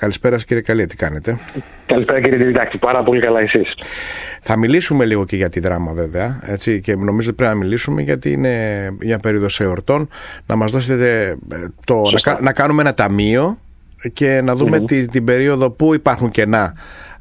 Καλησπέρα σας, κύριε Καλία, τι κάνετε? Καλησπέρα, κύριε Διδάκη, πάρα πολύ καλά, εσείς? Θα μιλήσουμε λίγο και για τη δράμα, βέβαια, έτσι, και νομίζω ότι πρέπει να μιλήσουμε γιατί είναι μια περίοδος εορτών. Να μας δώσετε να κάνουμε ένα ταμείο και να δούμε την περίοδο που υπάρχουν κενά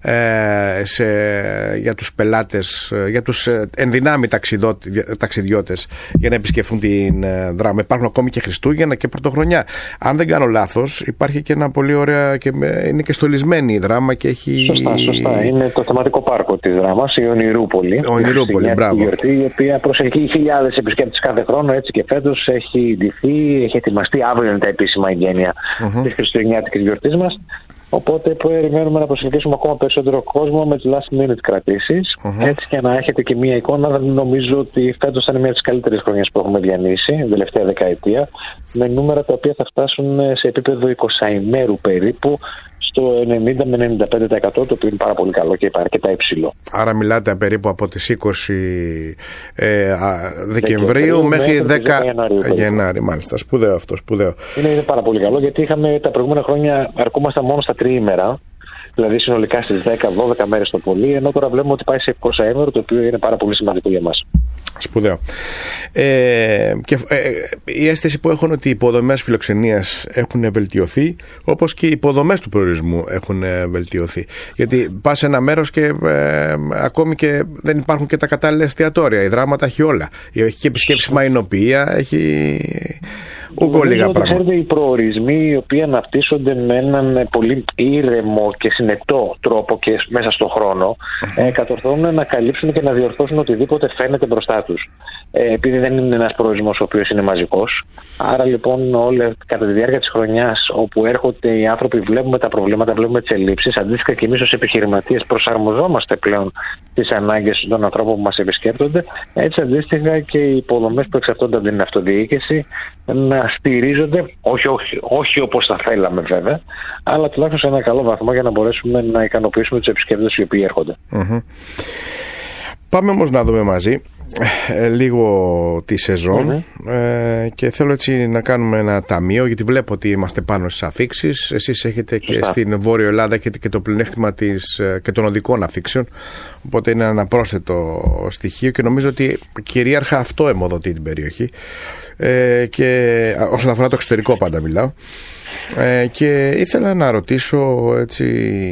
για τους πελάτες, για τους ενδυνάμει ταξιδιώτες για να επισκεφθούν την δράμα. Υπάρχουν ακόμη και Χριστούγεννα και Πρωτοχρονιά. Αν δεν κάνω λάθος, υπάρχει και ένα πολύ ωραία και είναι και στολισμένη η δράμα και έχει... Σωστά. Είναι το θεματικό πάρκο της δράμας, η Ονειρούπολη. Ονειρούπολη, μπράβο. Γιορτή, η οποία προσελκύει χιλιάδες επισκέπτες κάθε χρόνο, έτσι και φέτος έχει ντυθεί, έχει ετοιμαστεί. Αύριο είναι τα επίσημα εγγένεια της χριστουγεννιάτικης γιορτής μας. Οπότε περιμένουμε να προσελκύσουμε ακόμα περισσότερο κόσμο με τις last minute κρατήσεις. Έτσι και να έχετε και μία εικόνα. Νομίζω ότι φέτος θα είναι μια από τις καλύτερες χρονιές που έχουμε διανύσει, την τελευταία δεκαετία, με νούμερα τα οποία θα φτάσουν σε επίπεδο 20 ημέρου περίπου, στο 90 με 95%, το οποίο είναι πάρα πολύ καλό και αρκετά υψηλό. Άρα μιλάτε περίπου από τις 20 Δεκεμβρίου μέχρι 10 Γενάρη. Μάλιστα, σπουδαίο αυτό, σπουδαίο. Είναι πάρα πολύ καλό, γιατί είχαμε τα προηγούμενα χρόνια αρκούμασταν μόνο στα τριήμερα, δηλαδή συνολικά στις 10-12 μέρες το πολύ, ενώ τώρα βλέπουμε ότι πάει σε 20 ημέρο, το οποίο είναι πάρα πολύ σημαντικό για μας. Σπουδαίο. Η αίσθηση που έχω είναι ότι οι υποδομές φιλοξενίας έχουν βελτιωθεί, όπως και οι υποδομές του προορισμού έχουν βελτιωθεί. Γιατί πας σε ένα μέρος και ακόμη και δεν υπάρχουν και τα κατάλληλα εστιατόρια. Η δράμα τα έχει όλα. Έχει και επισκέψιμα εινοποιεία, έχει λίγα πράγματα. Ξέρετε, οι προορισμοί οι οποίοι αναπτύσσονται με έναν πολύ ήρεμο και συνετό τρόπο και μέσα στον χρόνο, κατορθώνουν να καλύψουν και να διορθώσουν οτιδήποτε φαίνεται μπροστά τους. Επειδή δεν είναι ένας προορισμός ο οποίος είναι μαζικός. Άρα λοιπόν κατά τη διάρκεια της χρονιάς, όπου έρχονται οι άνθρωποι, βλέπουμε τα προβλήματα, βλέπουμε τις ελλείψεις. Αντίστοιχα και εμείς ως επιχειρηματίες προσαρμοζόμαστε πλέον στις ανάγκες των ανθρώπων που μας επισκέπτονται. Έτσι αντίστοιχα και οι υποδομές που εξαρτώνται από την αυτοδιοίκηση να στηρίζονται, όχι όπως θα θέλαμε βέβαια, αλλά τουλάχιστον σε ένα καλό βαθμό για να μπορέσουμε να ικανοποιήσουμε τους επισκέπτες οι οποίοι έρχονται. Πάμε όμως να δούμε μαζί λίγο τη σεζόν και θέλω έτσι να κάνουμε ένα ταμείο, γιατί βλέπω ότι είμαστε πάνω στις αφίξεις. Εσείς έχετε και στην Βόρειο Ελλάδα έχετε και το πλεονέκτημα και των οδικών αφίξεων, οπότε είναι ένα πρόσθετο στοιχείο και νομίζω ότι κυρίαρχα αυτό αιμοδοτεί την περιοχή, και όσον αφορά το εξωτερικό πάντα μιλάω. Και ήθελα να ρωτήσω έτσι,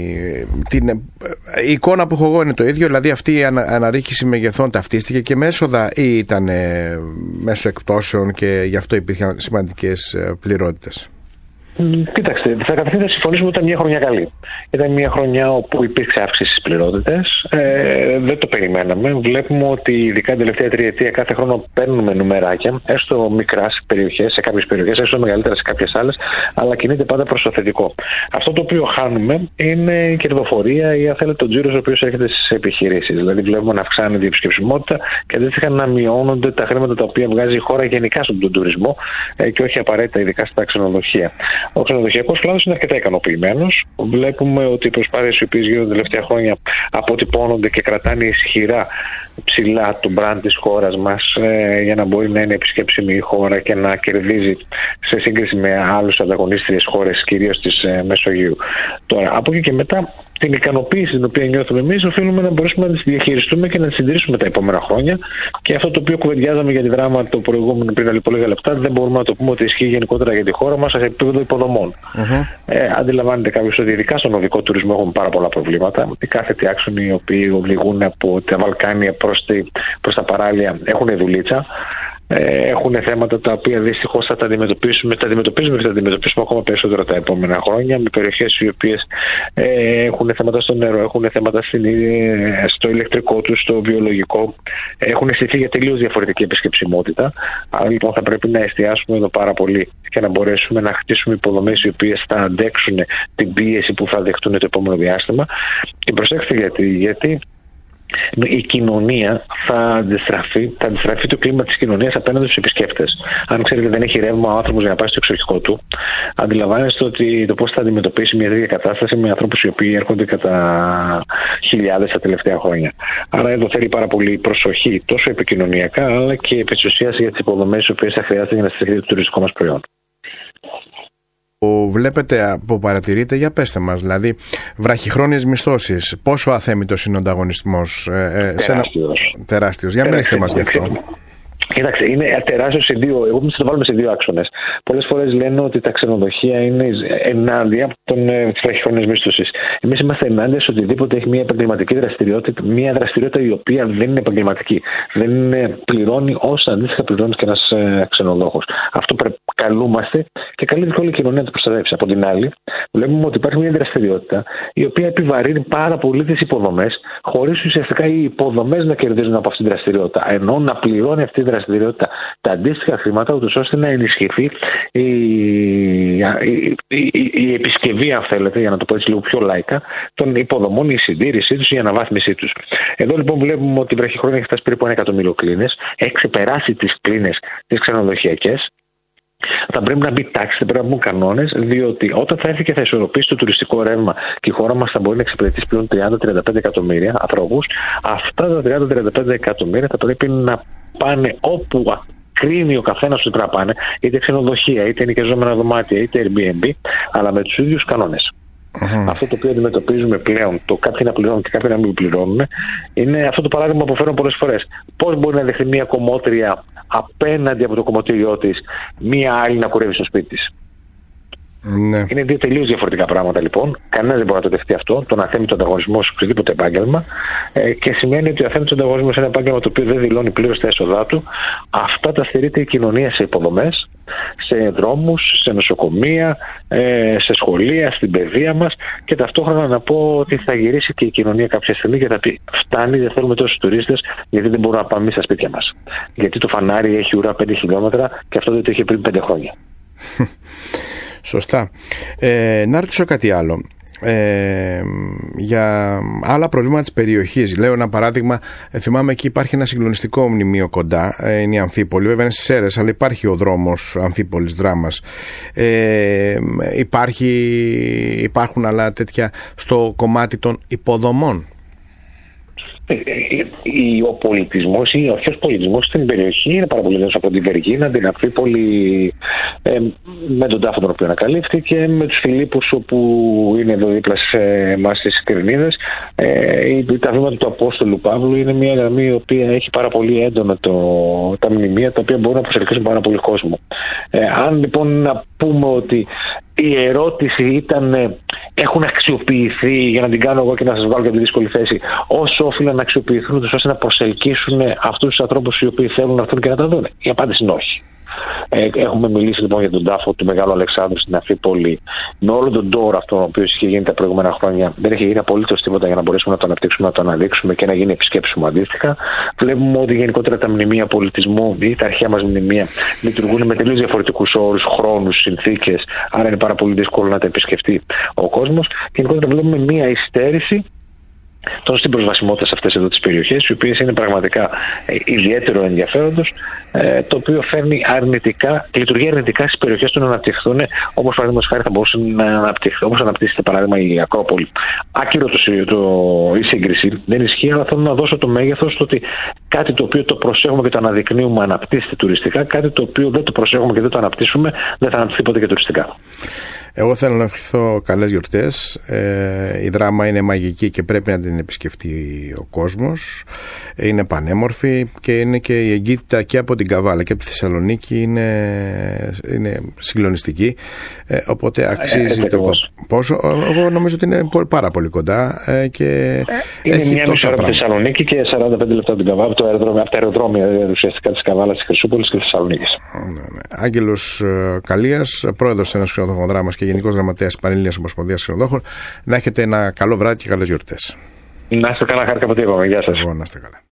η εικόνα που έχω εγώ είναι το ίδιο, δηλαδή αυτή η αναρρίχηση μεγεθών ταυτίστηκε και με έσοδα ή ήταν μέσω εκπτώσεων και γι' αυτό υπήρχαν σημαντικές πληρότητες? Κοίταξτε, καταρχήν θα συμφωνήσουμε ότι ήταν μια χρονιά καλή. Ήταν μια χρονιά όπου υπήρξε αύξηση στις πληρότητες. Δεν το περιμέναμε. Βλέπουμε ότι ειδικά την τελευταία τριετία κάθε χρόνο παίρνουμε νουμεράκια, έστω μικρά σε περιοχές, σε κάποιες περιοχές, έστω μεγαλύτερα σε κάποιες άλλες, αλλά κινείται πάντα προς το θετικό. Αυτό το οποίο χάνουμε είναι η κερδοφορία ή αν θέλετε ο τζίρος ο οποίος έρχεται στις επιχειρήσεις. Δηλαδή βλέπουμε να αυξάνεται η επισκεψιμότητα και αντίστοιχα να μειώνονται τα χρήματα τα οποία βγάζει η χώρα γενικά στον τουρισμό και όχι απαραίτητα ειδικά στα ξενοδοχεία. Ο ξενοδοχειακός κλάδος είναι αρκετά ικανοποιημένος. Βλέπουμε ότι οι προσπάθειες οι οποίες γίνονται τα τελευταία χρόνια αποτυπώνονται και κρατάνε ισχυρά ψηλά το brand της χώρας μας για να μπορεί να είναι επισκέψιμη η χώρα και να κερδίζει σε σύγκριση με άλλους ανταγωνίστριες χώρες, κυρίως της Μεσογείου. Τώρα, από εκεί και μετά, την ικανοποίηση την οποία νιώθουμε εμείς, οφείλουμε να μπορέσουμε να τις διαχειριστούμε και να τις συντηρήσουμε τα επόμενα χρόνια. Και αυτό το οποίο κουβεντιάζαμε για τη δράμα το προηγούμενο πριν από λίγα λεπτά, δεν μπορούμε να το πούμε ότι ισχύει γενικότερα για τη χώρα μας σε επίπεδο υποδομών. Αντιλαμβάνεται κάποιος ότι ειδικά στον οδικό τουρισμό έχουμε πάρα πολλά προβλήματα. Οι κάθετοι άξονοι οι οποίοι οδηγούν από τα Βαλκάνια προς τα παράλια έχουν δουλίτσα. Έχουν θέματα τα οποία δυστυχώς θα τα αντιμετωπίσουμε και θα τα αντιμετωπίσουμε ακόμα περισσότερο τα επόμενα χρόνια, με περιοχές οι οποίες έχουν θέματα στο νερό, έχουν θέματα στο ηλεκτρικό τους, στο βιολογικό, έχουν στηθεί για τελείως διαφορετική επισκεψιμότητα. Άρα λοιπόν θα πρέπει να εστιάσουμε εδώ πάρα πολύ και να μπορέσουμε να χτίσουμε υποδομές οι οποίες θα αντέξουν την πίεση που θα δεχτούν το επόμενο διάστημα. Και προσέξτε γιατί η κοινωνία θα αντιστραφεί το κλίμα της κοινωνίας απέναντι στους επισκέπτες. Αν ξέρετε δεν έχει ρεύμα ο άνθρωπος για να πάει στο εξοχικό του, αντιλαμβάνεστε ότι το πώς θα αντιμετωπίσει μια τέτοια κατάσταση με ανθρώπους οι οποίοι έρχονται κατά χιλιάδες τα τελευταία χρόνια. Άρα εδώ θέλει πάρα πολύ προσοχή τόσο επικοινωνιακά αλλά και επί της ουσίας για τις υποδομές οι οποίες θα χρειάζεται για να στηριχθεί το τουριστικό μας προϊόν. βλέπετε, που παρατηρείτε, για πέστε μας, δηλαδή βραχυχρόνιες μισθώσεις, πόσο αθέμητος είναι ο ανταγωνισμός? Τεράστιος. Για μιλήστε μας γι' αυτό. Κοίταξε, είναι τεράστιο σε δύο. Εγώ θα το βάλουμε σε δύο άξονες. Πολλές φορές λένε ότι τα ξενοδοχεία είναι ενάντια από τις βραχυχρόνιες μίσθωσης. Εμείς είμαστε ενάντια σε οτιδήποτε έχει μια επαγγελματική δραστηριότητα, μια δραστηριότητα η οποία δεν είναι επαγγελματική. Δεν πληρώνει όσα αντίστοιχα πληρώνει και ένας ξενοδόχος. Αυτό καλούμαστε και καλείται και όλη η κοινωνία να το προστατεύσει. Από την άλλη, βλέπουμε ότι υπάρχει μια δραστηριότητα η οποία επιβαρύνει πάρα πολύ τις υποδομές, χωρίς ουσιαστικά οι υποδομές να κερδίζουν από αυτή τη δραστηριότητα. Ενώ να πληρώνει αυτή τη δραστηριότητα τα αντίστοιχα χρήματα, ούτως ώστε να ενισχυθεί η επισκευή, αν θέλετε, για να το πω έτσι λίγο πιο λαϊκά, των υποδομών, η συντήρησή τους, η αναβάθμισή τους. Εδώ λοιπόν βλέπουμε ότι η βραχυχρόνια έχει φτάσει περίπου 1 εκατομμύριο κλίνες, έχει ξεπεράσει τις κλίνες τις ξενοδοχειακές. Θα πρέπει να μπει τάξη, θα πρέπει να μπουν κανόνες, διότι όταν θα έρθει και θα ισορροπήσει το τουριστικό ρεύμα και η χώρα μας θα μπορεί να εξυπηρετήσει πλέον 30-35 εκατομμύρια ανθρώπους, αυτά τα 30-35 εκατομμύρια θα πρέπει να πάνε όπου κρίνει ο καθένας ότι πρέπει να πάνε, είτε ξενοδοχεία, είτε ενοικιαζόμενα δωμάτια, είτε Airbnb, αλλά με τους ίδιους κανόνες. Αυτό το οποίο αντιμετωπίζουμε πλέον, το κάποιοι να πληρώνουν και κάποιοι να μην πληρώνουν, είναι αυτό το παράδειγμα που φέρνω πολλές φορές. Πώς μπορεί να δεχθεί μια κομμότρια απέναντι από το κομμωτήριό της, μια άλλη να κουρεύει στο σπίτι της? Ναι. Είναι δύο τελείως διαφορετικά πράγματα λοιπόν. Κανένας δεν μπορεί να το δεχτεί αυτό, τον αθέμητο ανταγωνισμό σε οποιοδήποτε επάγγελμα. Και σημαίνει ότι ο αθέμητος ανταγωνισμός είναι ένα επάγγελμα το οποίο δεν δηλώνει πλήρως τα έσοδά του. Αυτά τα στερείται η κοινωνία σε υποδομές, σε δρόμους, σε νοσοκομεία, σε σχολεία, στην παιδεία μας, και ταυτόχρονα να πω ότι θα γυρίσει και η κοινωνία κάποια στιγμή και θα πει: φτάνει, δεν θέλουμε τόσους τουρίστες, γιατί δεν μπορούμε να πάμε στα σπίτια μας. Γιατί το φανάρι έχει ουρά 5 χιλιόμετρα και αυτό δεν το είχε πριν 5 χρόνια. Σωστά. Να ρωτήσω κάτι άλλο. Για άλλα προβλήματα της περιοχής. Λέω ένα παράδειγμα. Θυμάμαι εκεί υπάρχει ένα συγκλονιστικό μνημείο κοντά. Είναι η Αμφίπολη. Βέβαια είναι στις Σέρρες, αλλά υπάρχει ο δρόμος Αμφίπολης Δράμας. Υπάρχουν άλλα τέτοια στο κομμάτι των υποδομών? Ο πολιτισμός ή ο αρχαίος πολιτισμός στην περιοχή είναι πάρα πολύ από την Βεργίνα, την Αμφίπολη, με τον τάφο τον οποίο ανακαλύφθηκε, με τους Φιλίππους όπου είναι εδώ δίπλα σε εμάς στις Κυρνίδες. Τα βήματα του Απόστολου Παύλου είναι μια γραμμή η οποία έχει πάρα πολύ έντονα τα μνημεία, τα οποία μπορούν να προσελκύσουν πάρα πολύ κόσμο. Αν λοιπόν να πούμε ότι η ερώτηση ήταν έχουν αξιοποιηθεί, για να την κάνω εγώ και να σας βάλω για τη δύσκολη θέση, όσο όφυλαν να αξιοποιηθούν ώστε να προσελκύσουν αυτούς τους ανθρώπους οι οποίοι θέλουν να έρθουν και να τα δουν? Η απάντηση είναι όχι. Έχουμε μιλήσει λοιπόν για τον τάφο του Μεγάλου Αλεξάνδρου στην Αμφίπολη, με όλο τον τόρο αυτό ο οποίος είχε γίνει τα προηγούμενα χρόνια. Δεν έχει γίνει απολύτως τίποτα για να μπορέσουμε να το αναπτύξουμε, να το αναδείξουμε και να γίνει επισκέψιμο αντίστοιχα. Βλέπουμε ότι γενικότερα τα μνημεία πολιτισμού ή τα αρχαία μας μνημεία λειτουργούν με τελείως διαφορετικούς όρους, χρόνους, συνθήκες, άρα είναι πάρα πολύ δύσκολο να τα επισκεφτεί ο κόσμος. Και γενικότερα βλέπουμε μία υστέρηση τόσο στην προσβασιμότητα σε αυτές εδώ τις περιοχές, οι οποίες είναι πραγματικά ιδιαίτερο ενδιαφέροντος, το οποίο φέρνει αρνητικά, λειτουργεί αρνητικά στις περιοχές του να αναπτυχθούν, όπως παραδείγματος χάρη θα μπορούσε να αναπτυχθεί, όπως αναπτύσσεται παράδειγμα η Ακρόπολη. Άκυρο η σύγκριση, δεν ισχύει, αλλά θέλω να δώσω το μέγεθος στο ότι κάτι το οποίο το προσέχουμε και το αναδεικνύουμε αναπτύσσεται τουριστικά, κάτι το οποίο δεν το προσέχουμε και δεν το αναπτύσσουμε δεν θα αναπτυχθεί ποτέ και τουριστικά. Εγώ θέλω να ευχηθώ καλές γιορτές. Η Δράμα είναι μαγική και πρέπει να την επισκεφτεί ο κόσμος. Είναι πανέμορφη και είναι και η εγκύτητα και από την Καβάλα και από τη Θεσσαλονίκη είναι συγκλονιστική. Οπότε αξίζει το πόσο. Εγώ νομίζω ότι είναι πάρα πολύ κοντά και είναι μια μισή ώρα από τη Θεσσαλονίκη και 45 λεπτά από την Καβάλα, από τα αεροδρόμια ουσιαστικά της Καβάλας, της Χρυσούπολης και της Θεσσαλονίκης. Άγγελος Καλίας, πρόεδρος ένας ξενοδοχών Δράμας και Γενικός Γραμματέας της Πανελλήνιας Ομοσπονδίας Ξενοδόχων. Να έχετε ένα καλό βράδυ και καλές γιορτές. Να είστε καλά, χάρηκα που είπαμε. Γεια σας. Να είστε καλά.